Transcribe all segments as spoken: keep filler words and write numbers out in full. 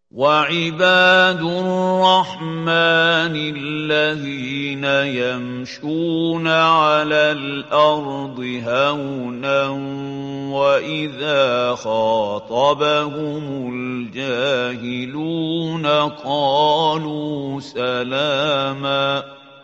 وعباد الرحمن الذين يمشون على الأرض هونا وإذا خاطبهم الجاهلون قالوا سلاما.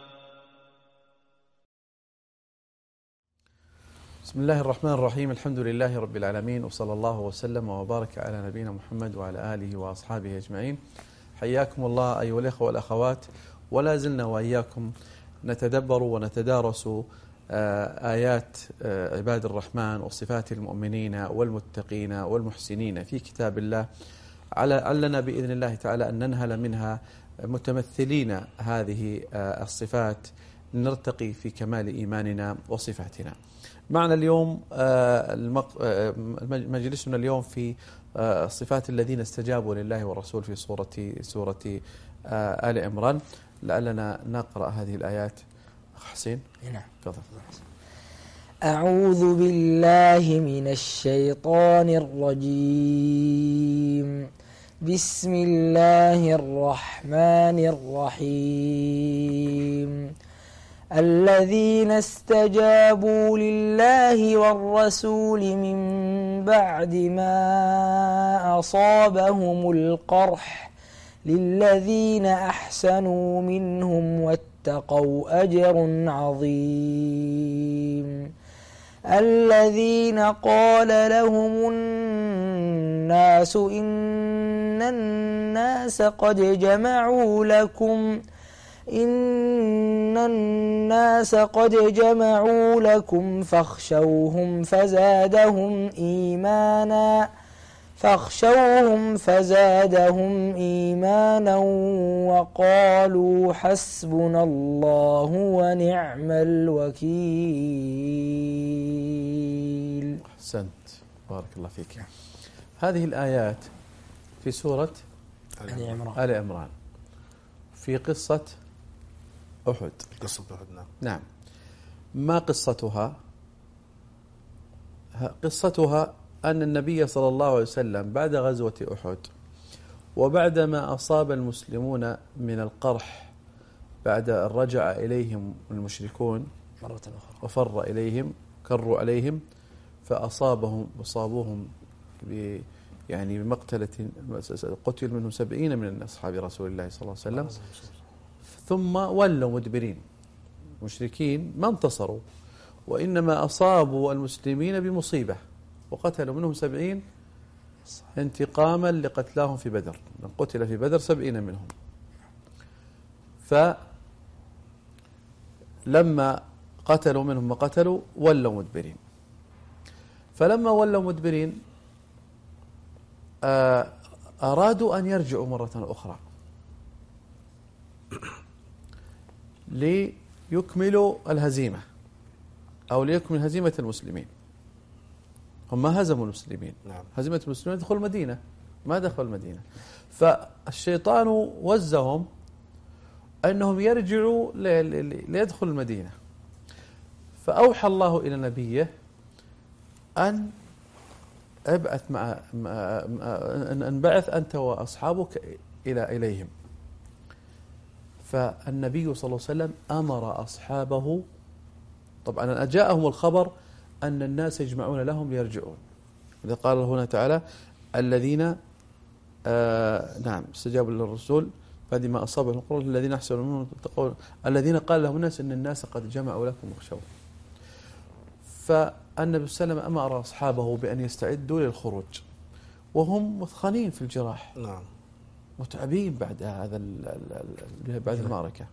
بسم الله الرحمن الرحيم. الحمد لله رب العالمين، وصلى الله وسلم وبارك على نبينا محمد وعلى آله وأصحابه أجمعين. حياكم الله أيها الأخوة والأخوات، ولا زلنا وإياكم نتدبر ونتدارس آيات عباد الرحمن وصفات المؤمنين والمتقين والمحسنين في كتاب الله، علنا بإذن الله تعالى أن ننهل منها متمثلين هذه الصفات نرتقي في كمال إيماننا وصفاتنا. معنا اليوم مجلسنا اليوم في صفات الذين استجابوا لله والرسول في سورة سورة آل عمران. لعلنا نقرأ هذه الآيات. حسين، نعم تفضل. أعوذ بالله من الشيطان الرجيم. بسم الله الرحمن الرحيم. الذين استجابوا لله والرسول من بعد ما أصابهم القرح للذين أحسنوا منهم واتقوا أجر عظيم. الذين قال لهم الناس إن الناس قد جمعوا لكم إن الناس قد جمعوا لكم فاخشوهم فزادهم إيمانا فاخشوهم فزادهم إيمانا وقالوا حسبنا الله ونعم الوكيل. أحسنت، بارك الله فيك. هذه الآيات في سورة آل عمران. آل عمران في قصة أحد. قصة أحد، نعم. نعم. ما قصتها؟ قصتها أن النبي صلى الله عليه وسلم بعد غزوة أحد وبعدما أصاب المسلمون من القرح بعد أن رجع إليهم المشركون مرة أخرى وفر إليهم كروا عليهم فأصابهم وصابوهم ب يعني بمقتلة، قتل منهم سبعين من أصحاب رسول الله صلى الله عليه وسلم، ثم ولوا مدبرين. المشركين ما انتصروا، وإنما أصابوا المسلمين بمصيبة وقتلوا منهم سبعين انتقاما لقتلاهم في بدر. قتل في بدر سبعين منهم. فلما قتلوا منهم ما قتلوا ولوا مدبرين. فلما ولوا مدبرين أرادوا أن يرجعوا مرة أخرى ليكملوا الهزيمة أو ليكمل هزيمة المسلمين. هم ما هزموا المسلمين، نعم. هزيمة المسلمين دخلوا المدينة، ما دخلوا المدينة. فالشيطان وزهم أنهم يرجعوا ليدخلوا المدينة. فأوحى الله إلى نبيه أن ابعث مع انبعث أنت وأصحابك إلى إليهم. فالنبي صلى الله عليه وسلم أمر أصحابه، طبعا جاءهم الخبر أن الناس يجمعون لهم ليرجعون. إذا قال هنا تعالى الذين آه نعم استجابوا للرسول بعد ما أصابهم القرح الذين أحسنوا منهم واتقوا الذين قال لهم الناس إن الناس قد جمعوا لكم واخشوا. فالنبي صلى الله عليه وسلم أمر أصحابه بأن يستعدوا للخروج وهم مثخنين في الجراح، نعم، متعبين بعد هذا بعد المعركة.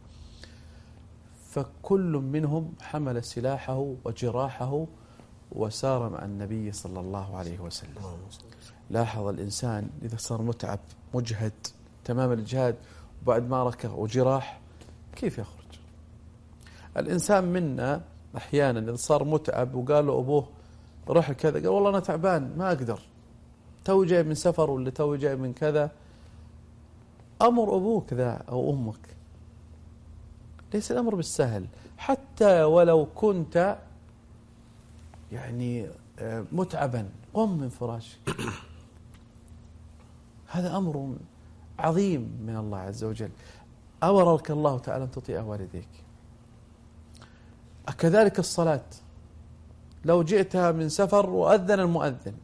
فكل منهم حمل سلاحه وجراحه وسار مع النبي صلى الله عليه وسلم. لاحظ الإنسان إذا صار متعب مجهد تمام الجهاد وبعد معركة وجراح كيف يخرج؟ الإنسان منا أحيانا إذا صار متعب وقال له أبوه روح كذا، قال والله أنا تعبان ما أقدر، تو جاي من سفر ولا تو جاي من كذا، أمر أبوك ذا أو أمك. ليس الأمر بالسهل، حتى ولو كنت يعني متعبا قم من فراشك. هذا أمر عظيم من الله عز وجل. أمرك الله تعالى أن تطيع والديك. كذلك الصلاة، لو جئتها من سفر وأذن المؤذن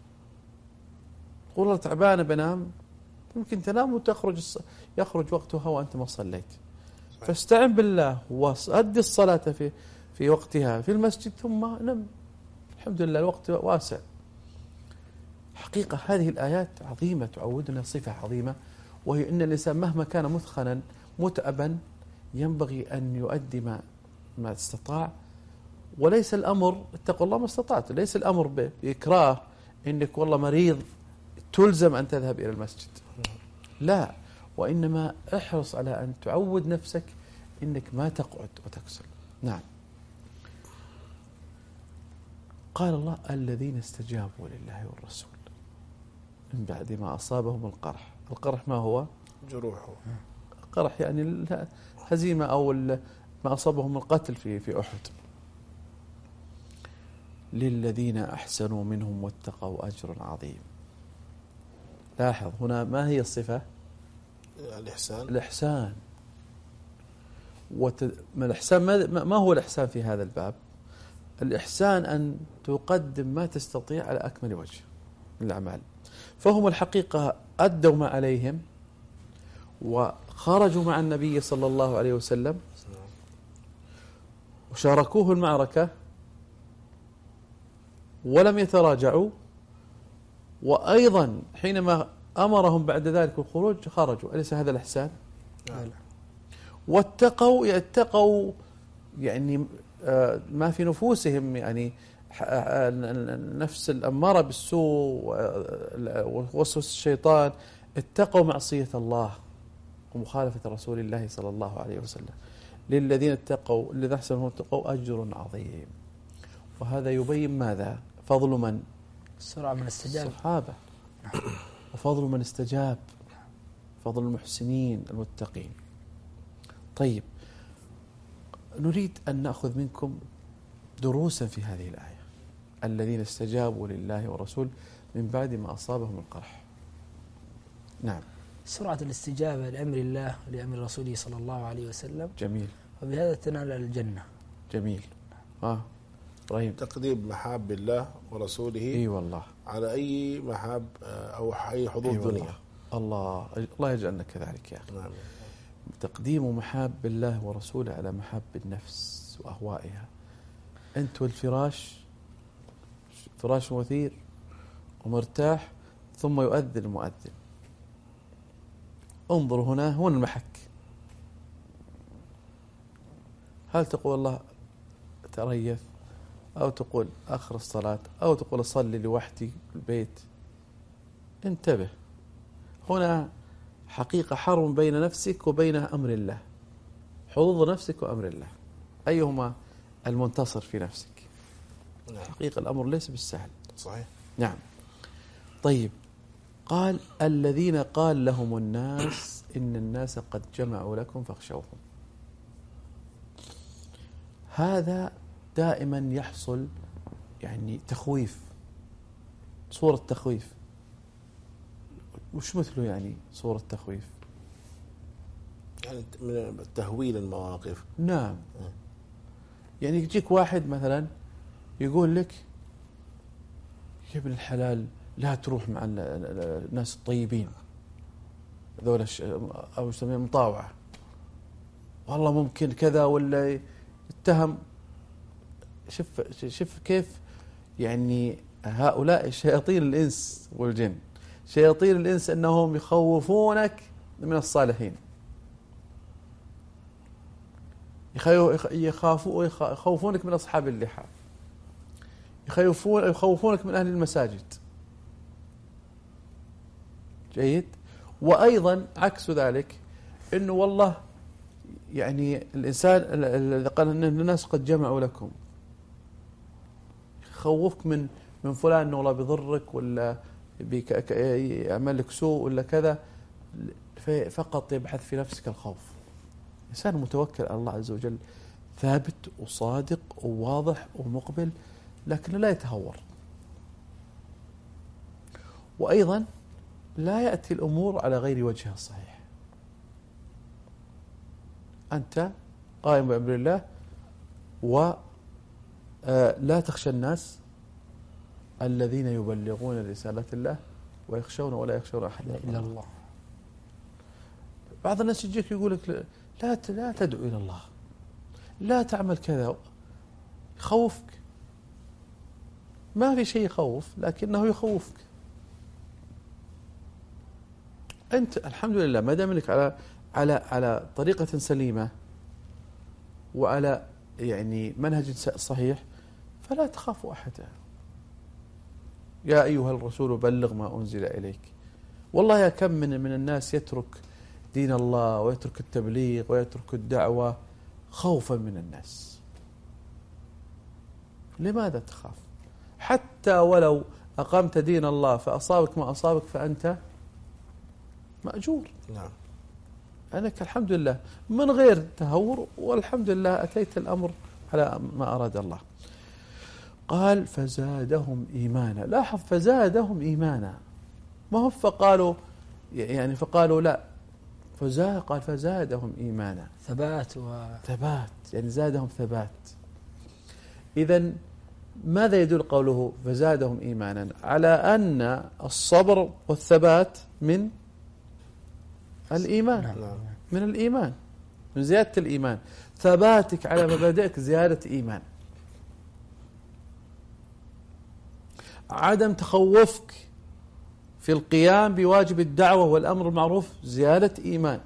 تقول له تعبان بنام، ممكن تنام وتخرج الص... يخرج وقتها وأنت ما صليت. فاستعن بالله وأدي الصلاة في في وقتها في المسجد ثم نم. الحمد لله الوقت واسع. حقيقة هذه الآيات عظيمة تعودنا صفة عظيمة، وهي أن الإنسان مهما كان مثخنا متأبا ينبغي أن يؤدي ما ما استطاع. وليس الأمر اتقوا الله ما استطعت، ليس الأمر بإكراه إنك والله مريض تلزم أن تذهب إلى المسجد، لا، وإنما احرص على أن تعود نفسك إنك ما تقعد وتكسل. نعم. قال الله الذين استجابوا لله والرسول من بعد ما أصابهم القرح. القرح ما هو؟ جروحه. القرح يعني الهزيمة أو ما أصابهم القتل في في أحد. للذين أحسنوا منهم واتقوا أجر عظيم. لاحظ هنا ما هي الصفة؟ الإحسان. الإحسان. وت... ما الإحسان ما... ما هو الإحسان في هذا الباب؟ الإحسان أن تقدم ما تستطيع على أكمل وجه من الأعمال. فهم الحقيقة أدوا ما عليهم وخرجوا مع النبي صلى الله عليه وسلم وشاركوه المعركة ولم يتراجعوا، وأيضا حينما أمرهم بعد ذلك الخروج خرجوا. أليس هذا الإحسان؟ نعم. واتقوا يتقوا يعني ما في نفوسهم، يعني النفس الأمارة بالسوء ووسوس الشيطان، اتقوا معصية الله ومخالفة رسول الله صلى الله عليه وسلم. للذين اتقوا الذين أحسنوا اتقوا أجر عظيم. وهذا يبين ماذا؟ فضل من؟ السرعة من استجاب الصحابة، وفضل من استجاب، فضل المحسنين المتقين. طيب، نريد أن نأخذ منكم دروسا في هذه الآية. الذين استجابوا لله ورسول من بعد ما أصابهم القرح. نعم. سرعة الاستجابة لأمر الله ولأمر رسوله صلى الله عليه وسلم. جميل. وبهذا تنال الجنة. جميل. آه. رهيب. تقديم محاب الله ورسوله اي والله على أي محاب أو أي حظوظ أي دنيا. الله الله يجعلنا كذلك يا أخي. نعم. تقديم محاب الله ورسوله على محاب النفس وأهوائها. أنت والفراش، فراش مثير ومرتاح، ثم يؤذن المؤذن. انظر هنا، هنا المحك. هل تقول الله تريث، أو تقول آخر الصلاة، أو تقول أصلي لوحدي في البيت؟ انتبه، هنا حقيقة حرب بين نفسك وبين أمر الله، حظوظ نفسك وأمر الله، أيهما المنتصر في نفسك؟ نعم. حقيقة الأمر ليس بالسهل. صحيح. نعم. طيب، قال الذين قال لهم الناس إن الناس قد جمعوا لكم فاخشوهم. هذا دائما يحصل، يعني تخويف، صورة تخويف. وش مثله يعني صورة تخويف؟ يعني من تهويل المواقف. نعم. يعني يجيك واحد مثلا يقول لك يا ابن الحلال لا تروح مع الناس الطيبين ذولا أو يسميها مطاوعة، والله ممكن كذا، ولا يتهم. شوف شوف كيف يعني هؤلاء شياطين الإنس والجن، شياطين الإنس أنهم يخوفونك من الصالحين، يخافوا يخوفونك من أصحاب اللحى، يخوفون يخوفونك من أهل المساجد. جيد. وأيضا عكس ذلك، إنه والله يعني الإنسان الذي قال إن الناس قد جمعوا لكم، يخوفك من من فلان إنه والله بيضرك ولا يعمل لك سوء ولا كذا، فقط يبحث في نفسك الخوف. إنسان متوكل على الله عز وجل ثابت وصادق وواضح ومقبل، لكن لا يتهور. وأيضا لا يأتي الأمور على غير وجهها الصحيح. أنت قائم بأمر الله ولا تخشى الناس الذين يبلغون رسالة الله ويخشون ولا يخشون أحدا إلا الله. بعض الناس يجيك يقول لك لا لا تدعو إلى الله، لا تعمل كذا، يخوفك. ما في شيء يخوف، لكنه يخوفك. أنت الحمد لله ما دام انك على على على طريقة سليمة وعلى يعني منهج صحيح، فلا تخاف أحدا. يا أيها الرسول بلغ ما أنزل إليك. والله يا كم من من الناس يترك دين الله ويترك التبليغ ويترك الدعوة خوفا من الناس. لماذا تخاف؟ حتى ولو أقمت دين الله فأصابك ما أصابك فأنت مأجور. نعم. أنك الحمد لله من غير تهور، والحمد لله أتيت الأمر على ما أراد الله. قال فزادهم إيمانا. لاحظ فزادهم إيمانا، ما هم فقالوا يعني فقالوا لا، فزاد قال فزادهم إيمانا، ثبات و... ثبات، يعني زادهم ثبات. إذن ماذا يدل قوله فزادهم إيمانا؟ على أن الصبر والثبات من الإيمان. نعم. من الإيمان، من زيادة الإيمان. ثباتك على مبادئك زيادة إيمان. عدم تخوفك في القيام بواجب الدعوة والأمر المعروف زيادة إيمان.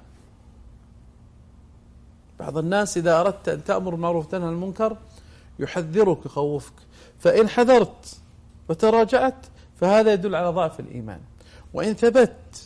بعض الناس إذا أردت أن تأمر المعروف وتنهى عن المنكر يحذرك يخوفك، فإن حذرت وتراجعت فهذا يدل على ضعف الإيمان. وإن ثبت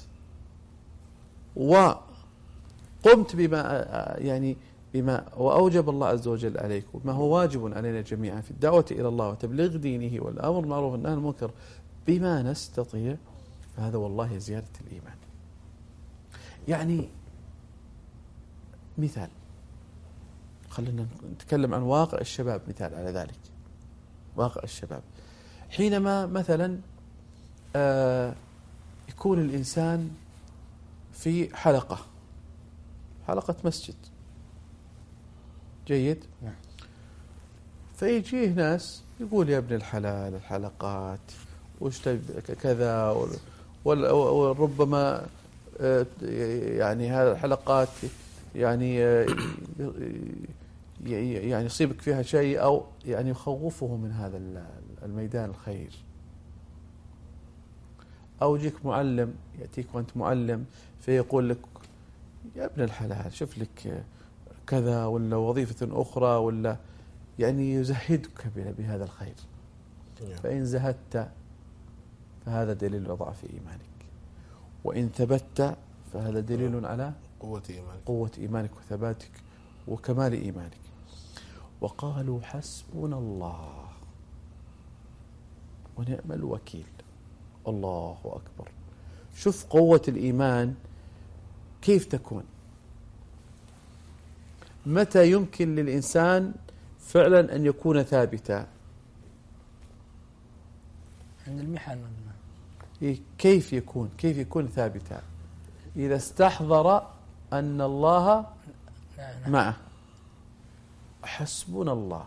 وقمت بما يعني بما وأوجب الله عز وجل عليك وما هو واجب علينا جميعا في الدعوة إلى الله وتبليغ دينه والأمر بالمعروف والنهي عن المنكر بما نستطيع، فهذا والله زيادة الإيمان. يعني مثال، خلينا نتكلم عن واقع الشباب مثال على ذلك. واقع الشباب حينما مثلا آه يكون الإنسان في حلقة حلقة مسجد جيد، فيجيه ناس يقول يا ابن الحلال الحلقات وش كذا، وربما يعني هذه الحلقات يعني يعني يصيبك فيها شيء، أو يعني يخوفه من هذا الميدان الخير. أو يجيك معلم يأتيك وأنت معلم فيقول لك يا ابن الحلال شوف لك كذا ولا وظيفة أخرى، ولا يعني يزهدك بهذا الخير. فإن زهدت فهذا دليل على ضعف إيمانك، وإن ثبت فهذا دليل على قوة إيمانك قوة إيمانك وثباتك وكمال إيمانك. وقالوا حسبنا الله ونعم الوكيل. الله أكبر. شوف قوة الإيمان كيف تكون. متى يمكن للإنسان فعلا أن يكون ثابتا؟ عند المحن. كيف يكون كيف يكون ثابتا؟ إذا استحضر أن الله معه. حسبنا الله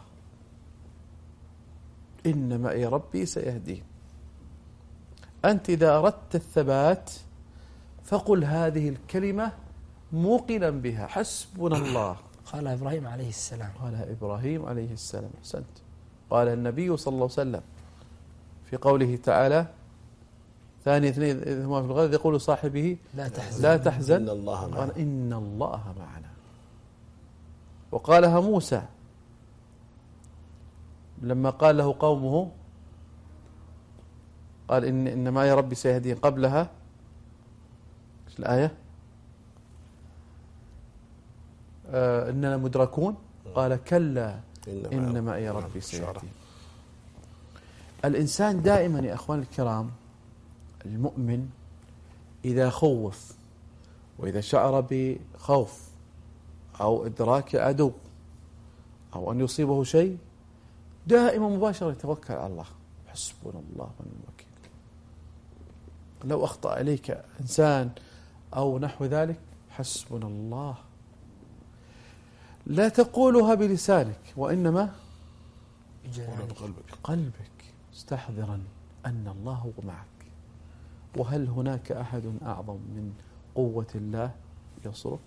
إن معي ربي سيهدين. أنت إذا أردت الثبات فقل هذه الكلمة موقنا بها، حسبنا الله. قال إبراهيم عليه السلام قال إبراهيم عليه السلام. أحسنت. قال النبي صلى الله عليه وسلم في قوله تعالى ثاني اثنين إذ هما في الغد يقول صاحبه لا تحزن, لا تحزن إن الله معنا. قال إن الله معنا. وقالها موسى لما قال له قومه قال إن, إن معي ربي سيهدين. قبلها ايش الآية؟ آه إننا مدركون. قال كلا إن معي ربي سيهدين. الإنسان دائما يا أخوان الكرام المؤمن إذا خوف وإذا شعر بخوف أو إدراك عدو أو أن يصيبه شيء دائما مباشرة يتوكل على الله. حسبنا الله ونعم الوكيل. لو أخطأ إليك إنسان أو نحو ذلك حسبنا الله. لا تقولها بلسانك وإنما بقلبك قلبك مستحضرا أن الله هو معك. وهل هناك أحد أعظم من قوة الله ينصرك؟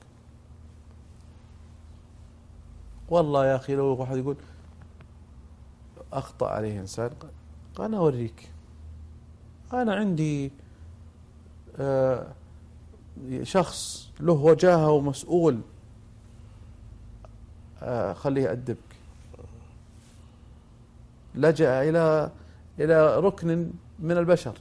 والله يا أخي لو واحد يقول أخطأ عليه إنسان، قال أنا أوريك، أنا عندي آه شخص له وجاهة ومسؤول، آه خليه يأدبك. لجأ إلى إلى ركن من البشر،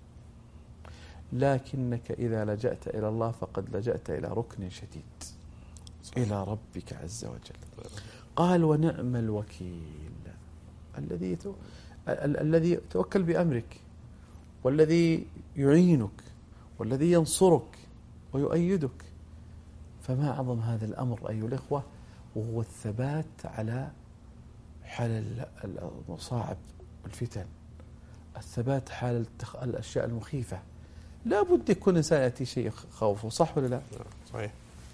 لكنك إذا لجأت إلى الله فقد لجأت إلى ركن شديد، إلى ربك عز وجل. قال ونعم الوكيل الذي الذي توكل بأمرك، والذي يعينك، والذي ينصرك ويؤيدك. فما أعظم هذا الأمر أيها الإخوة، وهو الثبات على حال المصاعب والفتن، الثبات حال الأشياء المخيفة. لا بد يكون إنسان يأتي شيء خوفه، صح ولا لا؟ صحيح.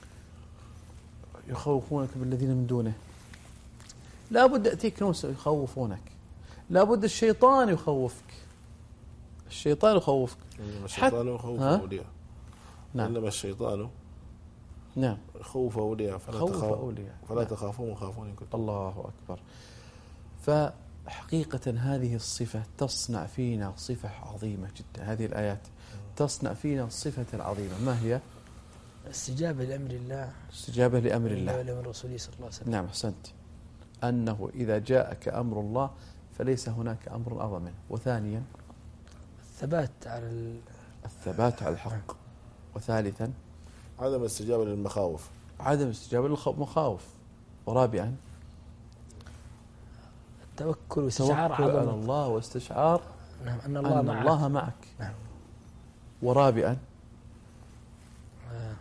يخوفونك بالذين من دونه، لا بد يأتيك ناس يخوفونك، لا بد الشيطان يخوفك، الشيطان يخوفك. إنما الشيطان يخوف أولياء. نعم. إنما الشيطان نعم خوف أولياء فلا خوف تخاف أولياء فلا نعم. تخافون وخافون إن كنتم. الله أكبر. فحقيقة هذه الصفة تصنع فينا صفة عظيمة جدا. هذه الآيات تصنع فينا الصفة العظيمة. ما هي؟ استجابة لأمر الله، استجابة لأمر الله ولأمر رسوله صلى الله عليه وسلم. نعم أحسنت. أنه إذا جاءك أمر الله فليس هناك أمر أعظم منه. وثانيا الثبات على ال... الثبات على الحق. وثالثا عدم الاستجابة للمخاوف، عدم الاستجابة للمخاوف. ورابعا التوكل واستشعار توكل على عظمة الله واستشعار نعم أن الله أن معك. الله معك. نعم. ورابعا آه.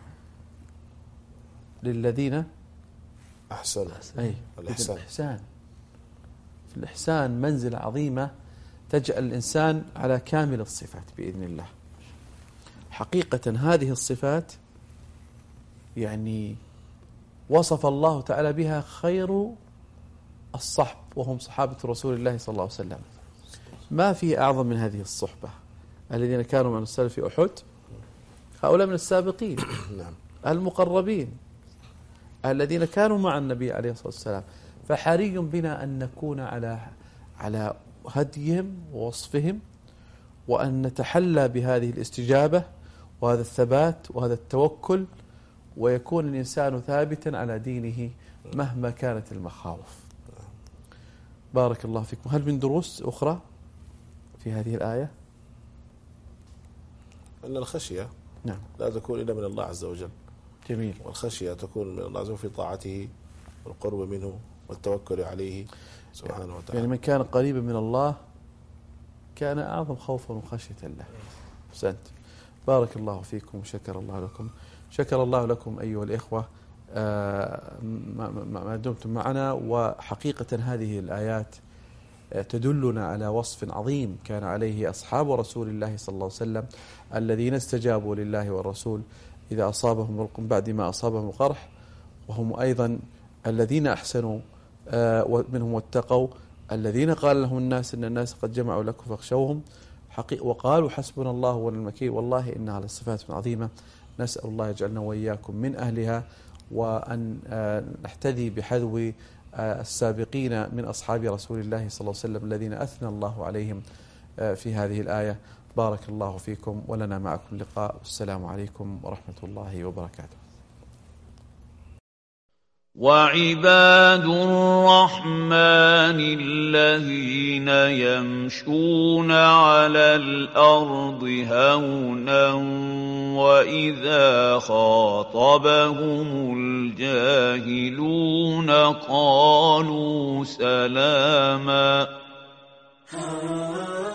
للذين أحسن أي الإحسان. الإحسان. في الإحسان منزلة عظيمة تجعل الإنسان على كامل الصفات بإذن الله. حقيقة هذه الصفات يعني وصف الله تعالى بها خير الصحب، وهم صحابة رسول الله صلى الله عليه وسلم. ما في أعظم من هذه الصحبة. الذين كانوا من السلف في أحد هؤلاء من السابقين نعم. المقربين الذين كانوا مع النبي عليه الصلاة والسلام. فحري بنا أن نكون على على هديهم ووصفهم، وأن نتحلى بهذه الاستجابة وهذا الثبات وهذا التوكل، ويكون الإنسان ثابتا على دينه مهما كانت المخاوف. بارك الله فيكم. هل من دروس أخرى في هذه الآية؟ أن الخشية نعم لا تكون إلا من الله عز وجل. جميل. والخشية تكون من الله عز وجل في طاعته والقرب منه والتوكل عليه سبحانه وتعالى. يعني من كان قريبا من الله كان أعظم خوفا وخشية الله. أحسنت. بارك الله فيكم وشكر الله لكم. شكر الله لكم أيها الإخوة ما دمتم معنا. وحقيقة هذه الآيات تدلنا على وصف عظيم كان عليه أصحاب رسول الله صلى الله عليه وسلم الذين استجابوا لله والرسول إذا أصابهم رق بعد ما أصابهم قرح، وهم أيضا الذين أحسنوا منهم واتقوا، الذين قال لهم الناس إن الناس قد جمعوا لكم فاخشوهم وقالوا حسبنا الله ونعم الوكيل. والله إنها لصفات عظيمة، نسأل الله يجعلنا وإياكم من أهلها، وأن نحتذي بحذو السابقين من أصحاب رسول الله صلى الله عليه وسلم الذين أثنى الله عليهم في هذه الآية. بارك الله فيكم، ولنا معكم لقاء. والسلام عليكم ورحمة الله وبركاته. وعباد الرحمن الذين يمشون على الأرض هونا وإذا خاطبهم الجاهلون قالوا سلاما.